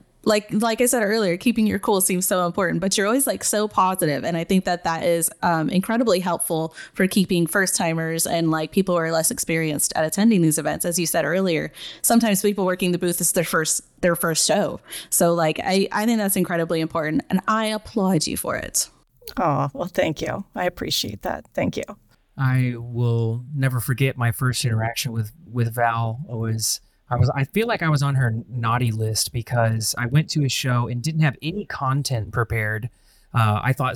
I said earlier, keeping your cool seems so important, but you're always so positive. And I think that is incredibly helpful for keeping first timers and people who are less experienced at attending these events. As you said earlier, sometimes people working the booth is their first show. So I think that's incredibly important, and I applaud you for it. Oh, well, thank you. I appreciate that. Thank you. I will never forget my first interaction with Val. I feel like I was on her naughty list because I went to a show and didn't have any content prepared. I thought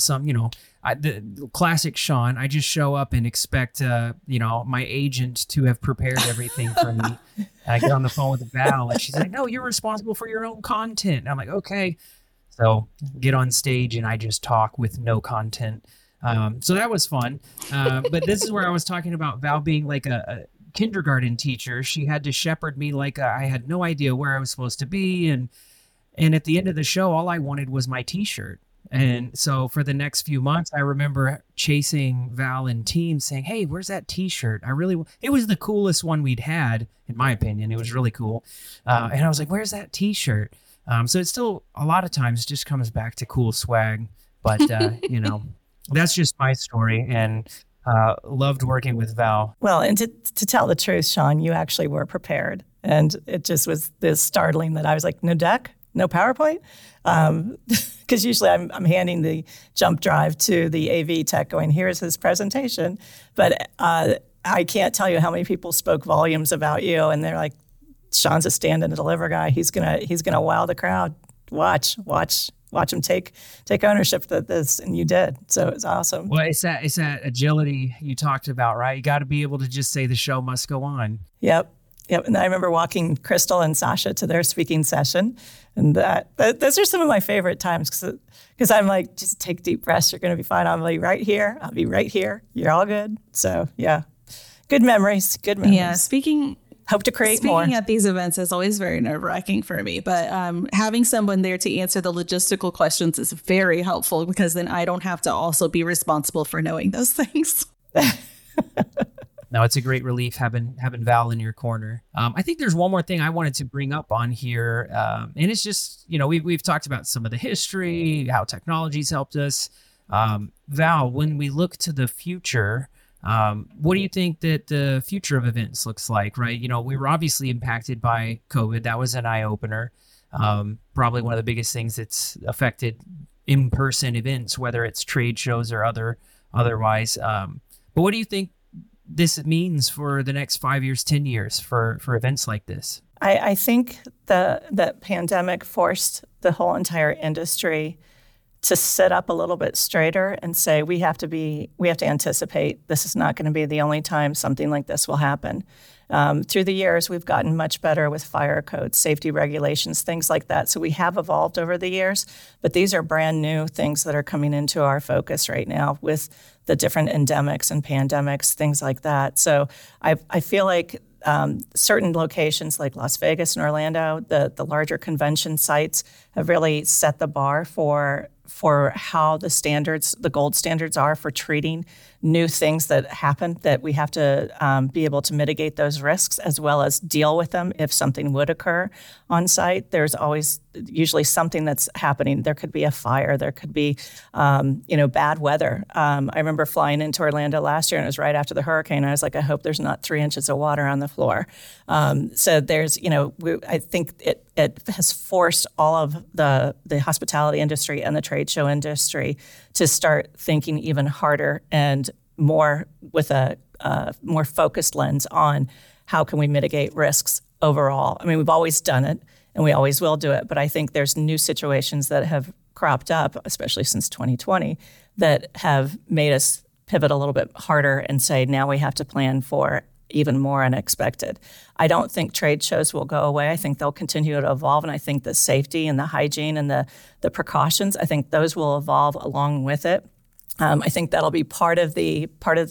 the classic Sean, I just show up and expect, my agent to have prepared everything for me. I get on the phone with Val and she's like, no, you're responsible for your own content. And I'm like, okay. So get on stage and I just talk with no content. So that was fun. But this is where I was talking about Val being like a kindergarten teacher. She had to shepherd me I had no idea where I was supposed to be, and at the end of the show all I wanted was my t-shirt. And so for the next few months I remember chasing Val and team saying, hey, where's that t-shirt? It was the coolest one we'd had, in my opinion. It was really cool, and I was like, where's that t-shirt? So it still a lot of times just comes back to cool swag, but that's just my story, and loved working with Val. Well, and to tell the truth, Sean, you actually were prepared. And it just was this startling that I was like, no deck, no PowerPoint? Because usually I'm handing the jump drive to the AV tech going, here's his presentation. But I can't tell you how many people spoke volumes about you. And they're like, Sean's a stand and deliver guy. He's gonna wow the crowd. Watch him take ownership of this, and you did. So it was awesome. Well, it's that agility you talked about, right? You got to be able to just say the show must go on. Yep. And I remember walking Crystal and Sasha to their speaking session, and those are some of my favorite times because I'm like, just take deep breaths. You're going to be fine. I'll be right here. I'll be right here. You're all good. So yeah, good memories. Yeah. Hope to create more. Speaking at these events is always very nerve-wracking for me, but having someone there to answer the logistical questions is very helpful, because then I don't have to also be responsible for knowing those things. No, it's a great relief having Val in your corner. I think there's one more thing I wanted to bring up on here, and it's just, we've talked about some of the history, how technology's helped us. Val, when we look to the future, what do you think that the future of events looks like, right? We were obviously impacted by COVID. That was an eye-opener. Probably one of the biggest things that's affected in-person events, whether it's trade shows or otherwise. But what do you think this means for the next 5 years, 10 years for events like this? I think the pandemic forced the whole entire industry to sit up a little bit straighter and say we have to anticipate this is not going to be the only time something like this will happen. Through the years, we've gotten much better with fire codes, safety regulations, things like that. So we have evolved over the years, but these are brand new things that are coming into our focus right now with the different endemics and pandemics, things like that. So I feel like certain locations like Las Vegas and Orlando, the larger convention sites, have really set the bar for how the gold standards are for treating new things that happen, that we have to be able to mitigate those risks as well as deal with them if something would occur on site. There's always usually something that's happening. There could be a fire. There could be, bad weather. I remember flying into Orlando last year, and it was right after the hurricane. I was like, I hope there's not 3 inches of water on the floor. So there's, I think it has forced all of the hospitality industry and the trade show industry to start thinking even harder and more with a more focused lens on how can we mitigate risks overall. I mean, we've always done it and we always will do it, but I think there's new situations that have cropped up, especially since 2020, that have made us pivot a little bit harder and say, now we have to plan for even more unexpected. I don't think trade shows will go away. I think they'll continue to evolve, and I think the safety and the hygiene and the precautions, I think those will evolve along with it. I think that'll be part of the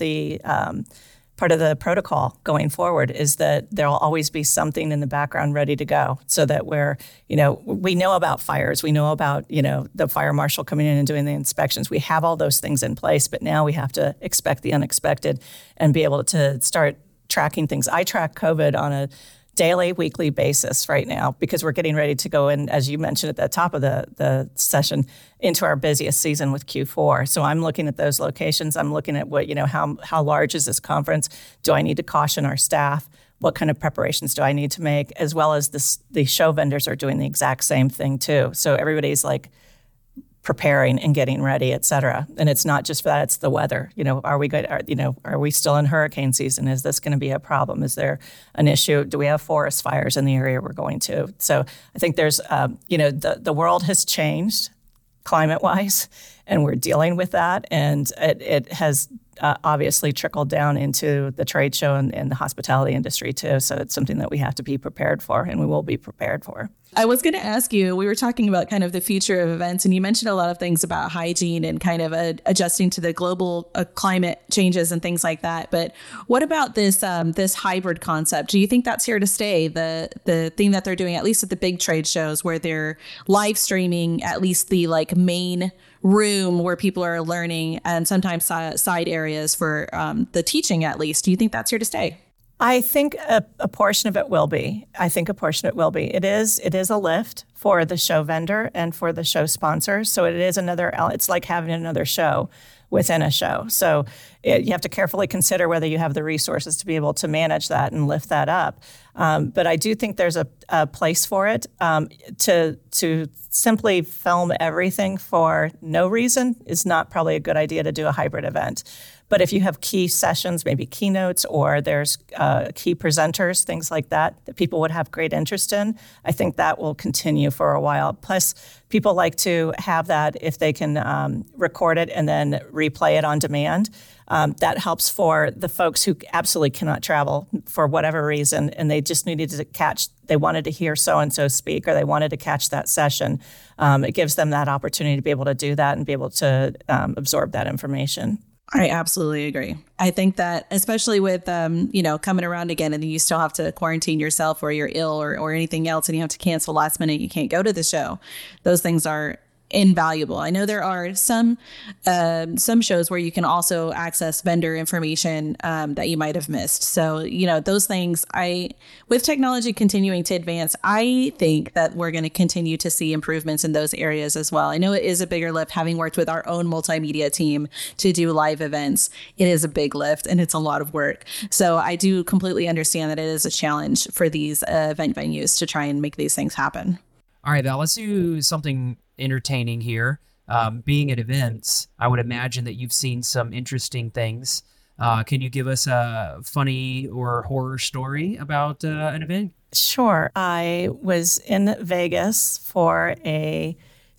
protocol going forward, is that there'll always be something in the background ready to go, so that we know about fires, we know about the fire marshal coming in and doing the inspections. We have all those things in place, but now we have to expect the unexpected and be able to start tracking things. I track COVID on a daily, weekly basis right now because we're getting ready to go in, as you mentioned at the top of the session, into our busiest season with Q4. So I'm looking at those locations. I'm looking at what, how large is this conference? Do I need to caution our staff? What kind of preparations do I need to make? As well as the show vendors are doing the exact same thing too. So everybody's like preparing and getting ready, et cetera. And it's not just for that, it's the weather. Are we good? Are we still in hurricane season? Is this going to be a problem? Is there an issue? Do we have forest fires in the area we're going to? So I think there's, the world has changed climate-wise, and we're dealing with that. And it has obviously trickled down into the trade show and the hospitality industry too. So it's something that we have to be prepared for, and we will be prepared for. I was going to ask you, we were talking about kind of the future of events, and you mentioned a lot of things about hygiene and kind of adjusting to the global climate changes and things like that. But what about this hybrid concept? Do you think that's here to stay? The thing that they're doing, at least at the big trade shows, where they're live streaming at least the main room where people are learning, and sometimes side areas for the teaching, at least. Do you think that's here to stay? I think a portion of it will be. It is a lift for the show vendor and for the show sponsors. So it is it's like having another show within a show. So you have to carefully consider whether you have the resources to be able to manage that and lift that up. But I do think there's a place for it. To simply film everything for no reason is not probably a good idea to do a hybrid event. But if you have key sessions, maybe keynotes, or there's key presenters, things like that people would have great interest in, I think that will continue for a while. Plus, people like to have that if they can record it and then replay it on demand. That helps for the folks who absolutely cannot travel for whatever reason, and they just needed to they wanted to hear so-and-so speak, or they wanted to catch that session. It gives them that opportunity to be able to do that and be able to absorb that information. I absolutely agree. I think that especially with, coming around again, and you still have to quarantine yourself, or you're ill or anything else, and you have to cancel last minute, you can't go to the show. Those things are invaluable. I know there are some shows where you can also access vendor information that you might have missed. So, those things, with technology continuing to advance, I think that we're going to continue to see improvements in those areas as well. I know it is a bigger lift, having worked with our own multimedia team to do live events. It is a big lift and it's a lot of work. So I do completely understand that it is a challenge for these event venues to try and make these things happen. All right, Val, let's do something entertaining here. Being at events, I would imagine that you've seen some interesting things. Can you give us a funny or horror story about an event? Sure. I was in Vegas for a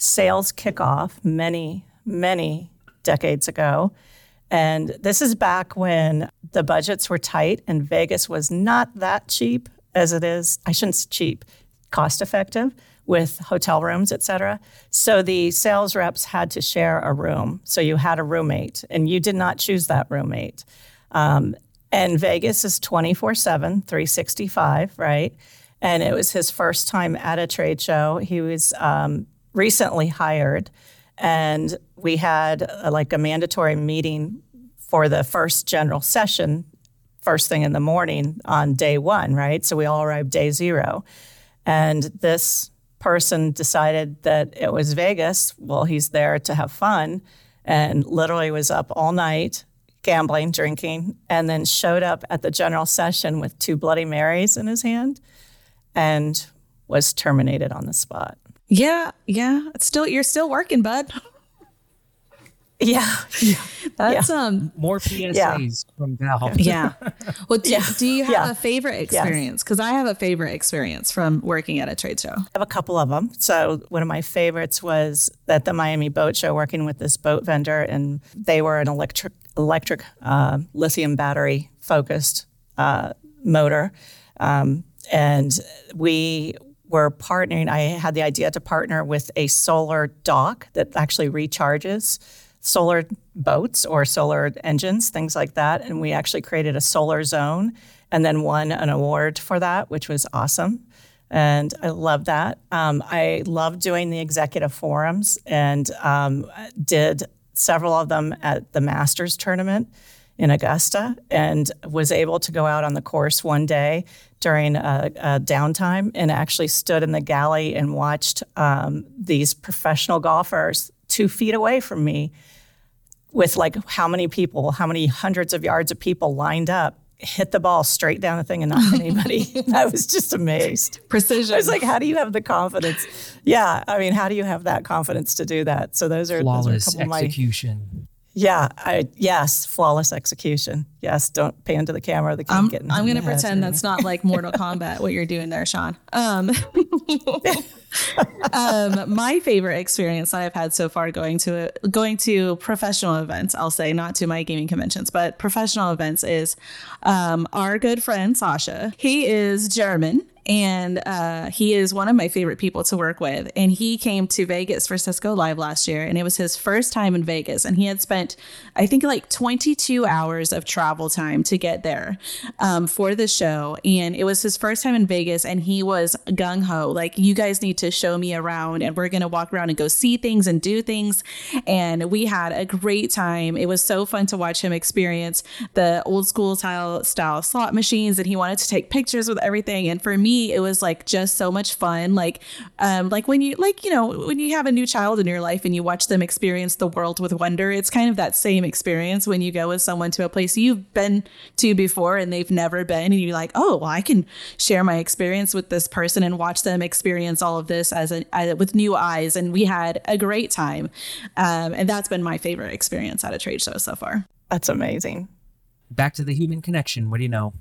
sales kickoff many decades ago. And this is back when the budgets were tight and Vegas was not that cheap as it is. I shouldn't say cheap, cost effective with hotel rooms, et cetera. So the sales reps had to share a room. So you had a roommate and you did not choose that roommate. And Vegas is 24/7, 365, right? And it was his first time at a trade show. He was recently hired, and we had a mandatory meeting for the first general session, first thing in the morning on day one, right? So we all arrived day zero. And this person decided that it was Vegas. Well, he's there to have fun, and literally was up all night gambling, drinking, and then showed up at the general session with 2 Bloody Marys in his hand and was terminated on the spot. Yeah. You're still working, bud. Yeah. That's More PSAs from Val. Yeah. Well, do you have a favorite experience? Because I have a favorite experience from working at a trade show. I have a couple of them. So one of my favorites was at the Miami Boat Show, working with this boat vendor, and they were an electric lithium battery focused motor. And we were partnering. I had the idea to partner with a solar dock that actually recharges solar boats or solar engines, things like that. And we actually created a solar zone and then won an award for that, which was awesome. And I love that. I love doing the executive forums, and did several of them at the Masters tournament in Augusta, and was able to go out on the course one day during a downtime and actually stood in the galley and watched these professional golfers 2 feet away from me with how many hundreds of yards of people lined up, hit the ball straight down the thing and not hit anybody. I was just amazed. Precision. I was like, how do you have the confidence? Yeah, I mean, how do you have that confidence to do that? So those are flawless a couple execution. Yes, flawless execution. Yes, don't pan to the camera. The I'm going to pretend that's not like Mortal Kombat, what you're doing there, Sean. My favorite experience I've had so far going to professional events, I'll say, not to my gaming conventions, but professional events, is our good friend Sasha. He is German. And he is one of my favorite people to work with. And he came to Vegas for Cisco Live last year, and it was his first time in Vegas. And he had spent, I think, 22 hours of travel time to get there for the show. And it was his first time in Vegas, and he was gung-ho. You guys need to show me around, and we're going to walk around and go see things and do things. And we had a great time. It was so fun to watch him experience the old school style slot machines, and he wanted to take pictures with everything. And for me, it was just so much fun. When you when you have a new child in your life and you watch them experience the world with wonder, it's kind of that same experience when you go with someone to a place you've been to before and they've never been, and you're like, oh, well, I can share my experience with this person and watch them experience all of this with new eyes. And we had a great time, and that's been my favorite experience at a trade show so far. That's amazing. Back to the human connection. What do you know?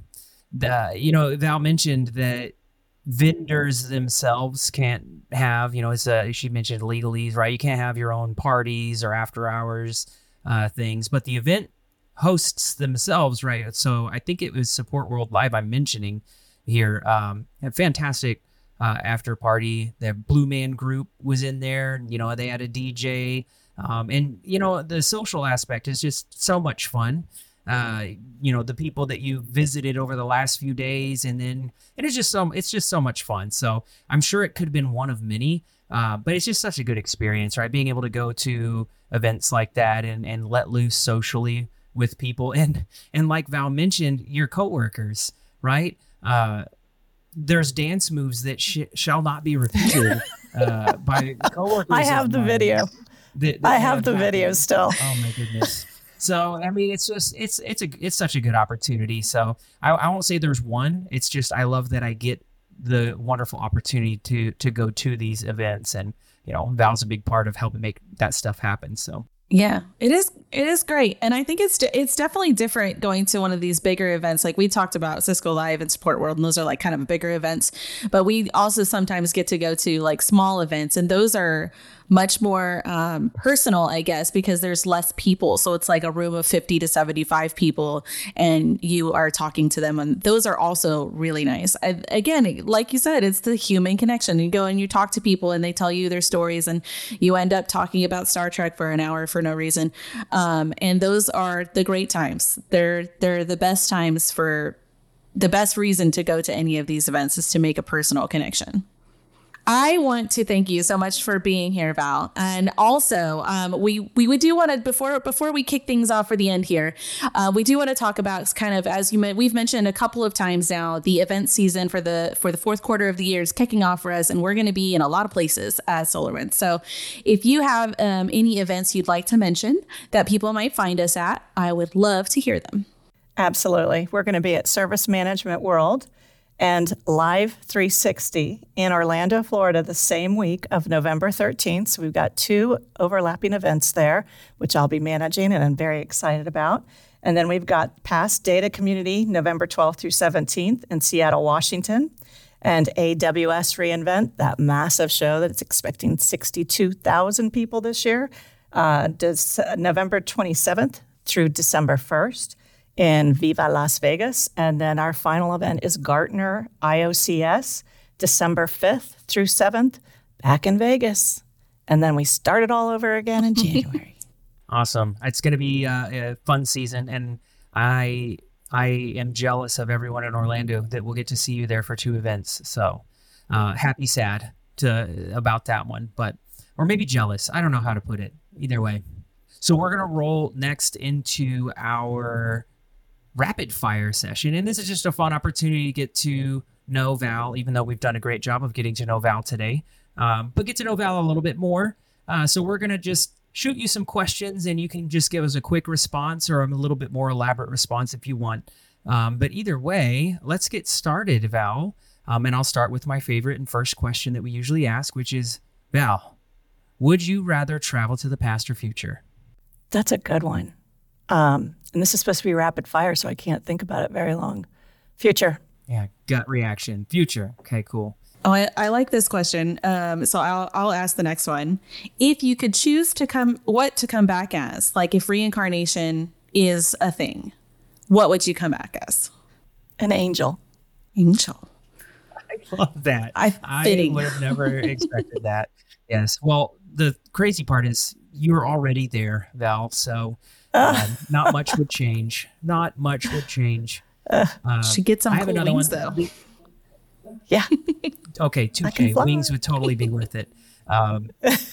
Val mentioned that vendors themselves can't have, she mentioned legalese, right? You can't have your own parties or after hours things, but the event hosts themselves, right? So I think it was Support World Live I'm mentioning here. A fantastic after party. The Blue Man Group was in there. They had a DJ, and the social aspect is just so much fun. The people that you visited over the last few days, and it's just so much fun. So I'm sure it could have been one of many, but it's just such a good experience, right? Being able to go to events like that and let loose socially with people, and like Val mentioned, your coworkers, right? There's dance moves that shall not be repeated by coworkers. I have the video. I have the video still. Oh my goodness. So, I mean, it's such a good opportunity. So I won't say there's one. It's just, I love that I get the wonderful opportunity to go to these events, and, Val's a big part of helping make that stuff happen. So. Yeah, it is great. And I think it's definitely different going to one of these bigger events. Like we talked about Cisco Live and Support World, and those are kind of bigger events, but we also sometimes get to go to small events, and those are much more personal, I guess, because there's less people. So it's like a room of 50 to 75 people and you are talking to them. And those are also really nice. Again, like you said, it's the human connection. You go and you talk to people and they tell you their stories and you end up talking about Star Trek for an hour for no reason. And those are the great times. They're the best times. For the best reason to go to any of these events is to make a personal connection. I want to thank you so much for being here, Val. And also, we do want to, before we kick things off for the end here, we do want to talk about kind of, as we've mentioned a couple of times now, the event season for the fourth quarter of the year is kicking off for us, and we're going to be in a lot of places as SolarWinds. So if you have any events you'd like to mention that people might find us at, I would love to hear them. Absolutely. We're going to be at Service Management World and Live 360 in Orlando, Florida, the same week of November 13th. So we've got 2 overlapping events there, which I'll be managing and I'm very excited about. And then we've got Past Data Community, November 12th through 17th in Seattle, Washington. And AWS reInvent, that massive show that's expecting 62,000 people this year, does November 27th through December 1st. In Viva Las Vegas. And then our final event is Gartner IOCS, December 5th through 7th, back in Vegas. And then we start it all over again in January. Awesome. It's going to be a fun season. And I am jealous of everyone in Orlando that will get to see you there for 2 events. So happy, sad about that one, or maybe jealous. I don't know how to put it. Either way. So we're going to roll next into our rapid fire session. And this is just a fun opportunity to get to know Val, even though we've done a great job of getting to know Val today, but get to know Val a little bit more. So we're going to just shoot you some questions and you can just give us a quick response or a little bit more elaborate response if you want. But either way, let's get started, Val. And I'll start with my favorite and first question that we usually ask, which is, Val, would you rather travel to the past or future? That's a good one. And this is supposed to be rapid fire, so I can't think about it very long. Future. Yeah, gut reaction. Future. Okay, cool. Oh, I like this question. So I'll ask the next one. If you could choose to come back as, like if reincarnation is a thing, what would you come back as? An angel. Angel. I love that. I would have never expected that. Yes. Well, the crazy part is you're already there, Val. So not much would change. Not much would change. Should get some cool wings, though. Yeah. Okay, 2K. Wings would totally be worth it. And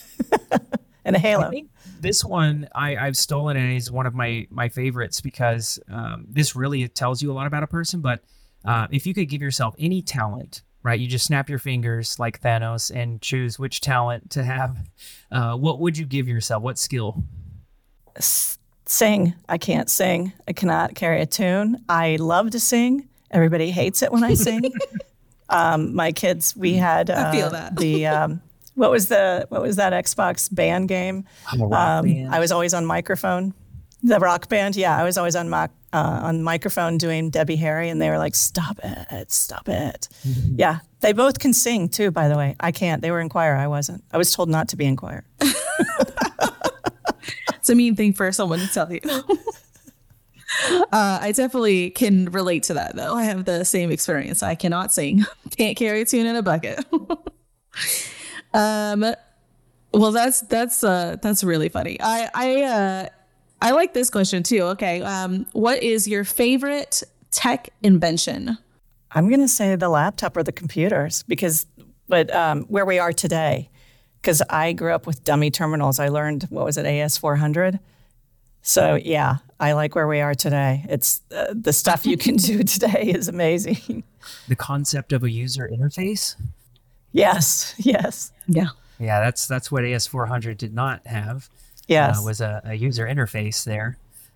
a halo. I think this one I've stolen and is one of my favorites because this really tells you a lot about a person. But if you could give yourself any talent, right? You just snap your fingers like Thanos and choose which talent to have. What would you give yourself? What skill? Sing. I can't sing. I cannot carry a tune. I love to sing. Everybody hates it when I sing. My kids, we had I feel that. the what was that Xbox band game? Band. I was always on microphone. The Rock Band, yeah, I was always on microphone doing Debbie Harry, and they were like, "Stop it, stop it." Mm-hmm. Yeah, they both can sing too. By the way, I can't. They were in choir. I wasn't. I was told not to be in choir. It's a mean thing for someone to tell you. I definitely can relate to that, though. I have the same experience. I cannot sing. Can't carry a tune in a bucket. Well, that's really funny. I like this question too. Okay, what is your favorite tech invention? I'm gonna say the laptop or the computers but where we are today, because I grew up with dummy terminals. I learned AS400. So yeah, I like where we are today. It's the stuff you can do today is amazing. The concept of a user interface. Yes. Yeah. Yeah, that's what AS400 did not have. Yes. Was a user interface there.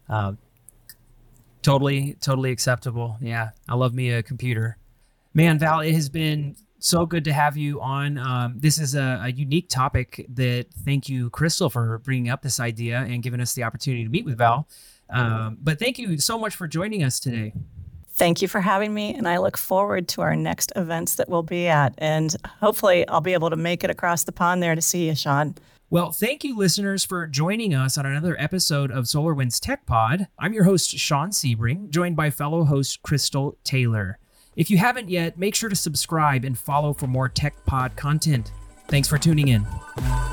Totally acceptable. Yeah, I love me a computer. Man, Val, it has been so good to have you on. This is a unique topic that thank you, Crystal, for bringing up this idea and giving us the opportunity to meet with Val. But thank you so much for joining us today. Thank you for having me, and I look forward to our next events that we'll be at. And hopefully I'll be able to make it across the pond there to see you, Sean. Well, thank you, listeners, for joining us on another episode of SolarWinds Tech Pod. I'm your host, Sean Sebring, joined by fellow host Crystal Taylor. If you haven't yet, make sure to subscribe and follow for more Tech Pod content. Thanks for tuning in.